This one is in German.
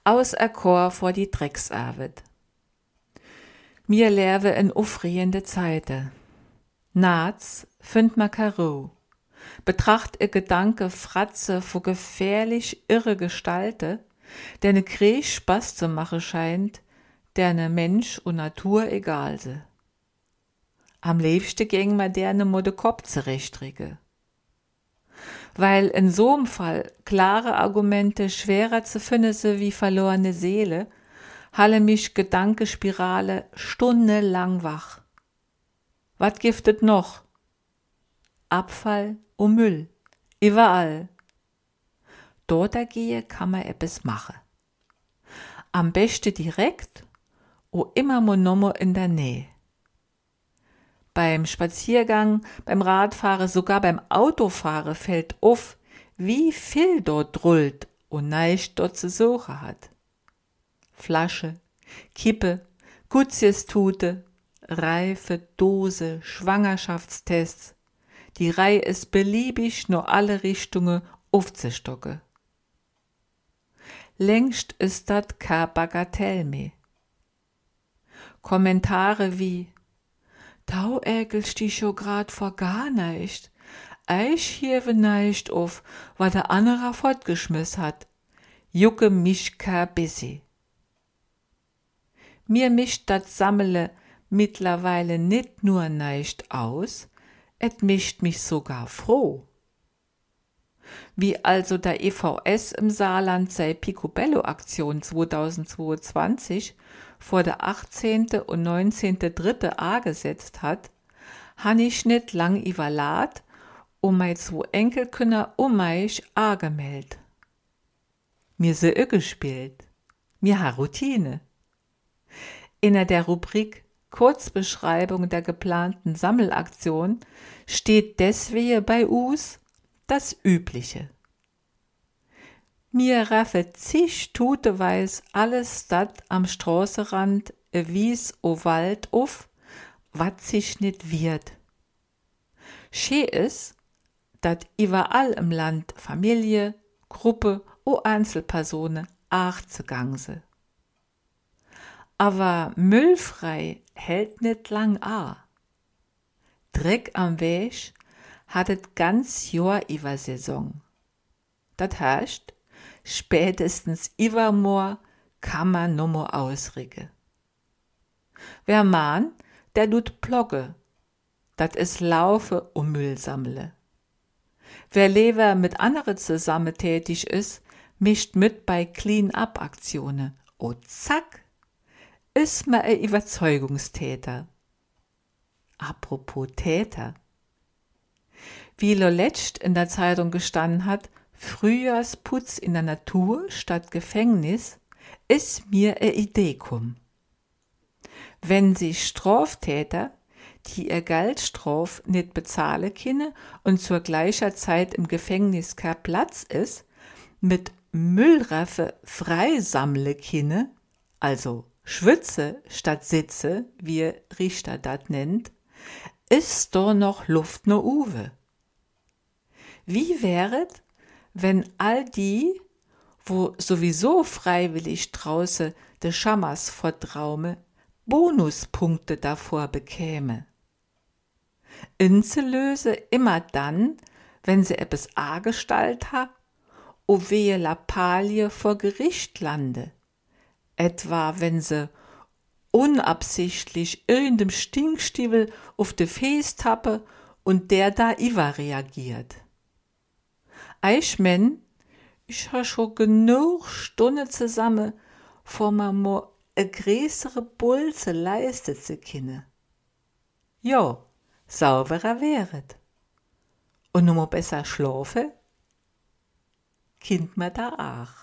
auserkor vor die Drecksarbeit. Mir lebe in ufriende Zeiten. Naats find ma Karo. Betracht ihr Gedanke Fratze vor gefährlich irre Gestalte, der ne Krieg Spaß zu machen scheint, der ne Mensch und Natur egal se. Am liebsten ging ma der ne Mode Kopf zurechtrige. Weil in so'm Fall klare Argumente schwerer zu finden se wie verlorene Seele, halle mich Gedankespirale stundenlang wach. Wat giftet noch? Abfall und Müll, überall. Dort gehe kann man etwas machen. Am besten direkt o immer monommo in der Nähe. Beim Spaziergang, beim Radfahren, sogar beim Autofahren fällt auf, wie viel dort drullt und neicht dort zu suchen hat. Flasche, Kippe, Gutsiestute, Reife, Dose, Schwangerschaftstests. Die Reihe ist beliebig nur alle Richtungen aufzustocke. Längst ist dat ka Bagatell mehr. Kommentare wie Tau ägelst dich scho grad vor gar nicht. Eich hiewe nicht auf, wa der anderer fortgeschmiss hat. Jucke mich ka bissi. Mir mischt dat Sammele mittlerweile nit nur nicht aus, et mischt mich sogar froh. Wie also der EVS im Saarland sei Picobello-Aktion 2022 vor der 18. und 19.3. angesetzt hat, han ich nicht lang überlad, mei 2 Enkelkinder mich angemeldet. Mir se gespielt, mir ha Routine. In der Rubrik Kurzbeschreibung der geplanten Sammelaktion steht deswegen bei us das Übliche. Mir raffe zig tuteweis alles dat am Straßenrand wies o Wald auf, wat sich nit wird. Schee is, dat überall im Land Familie, Gruppe o Einzelpersonen zugang se. Aber müllfrei hält nit lang a. Dreck am Weg hat et ganz Jahr iwer Saison. Dat heißt, spätestens iwermor kann man nummer ausrige. Wer mahn, der tut plogge, dat is laufe und Müll sammle. Wer lewer mit andere zusammen tätig is, mischt mit bei Clean-up-Aktionen. O zack, is ma e Überzeugungstäter. Apropos Täter. Wie lo letzt in der Zeitung gestanden hat, Frühjahrsputz in der Natur statt Gefängnis, ist mir e Idee kum. Wenn sich Straftäter, die ihr Geldstraf nicht bezahlen können und zur gleicher Zeit im Gefängnis kein Platz ist, mit Müllraffe freisammle können, also Schwitze statt Sitze, wie Richter dat nennt, ist doch noch Luft no Uwe. Wie wäret, wenn all die, wo sowieso freiwillig draußen de Schammers vertraume, Bonuspunkte davor bekäme? Inselöse immer dann, wenn sie etwas a-Gestalt ha, o wehe Lappalie vor Gericht lande. Etwa, wenn sie unabsichtlich irgendeinem Stinkstiefel auf de Fes tappe und der da iwa reagiert. Eichmenn, ich ha schon genug Stunden zusammen, vor ma mo e größere Bulze leistet se kinne. Jo, sauberer wäret. Und nummer besser schlafe? Kind ma da ach.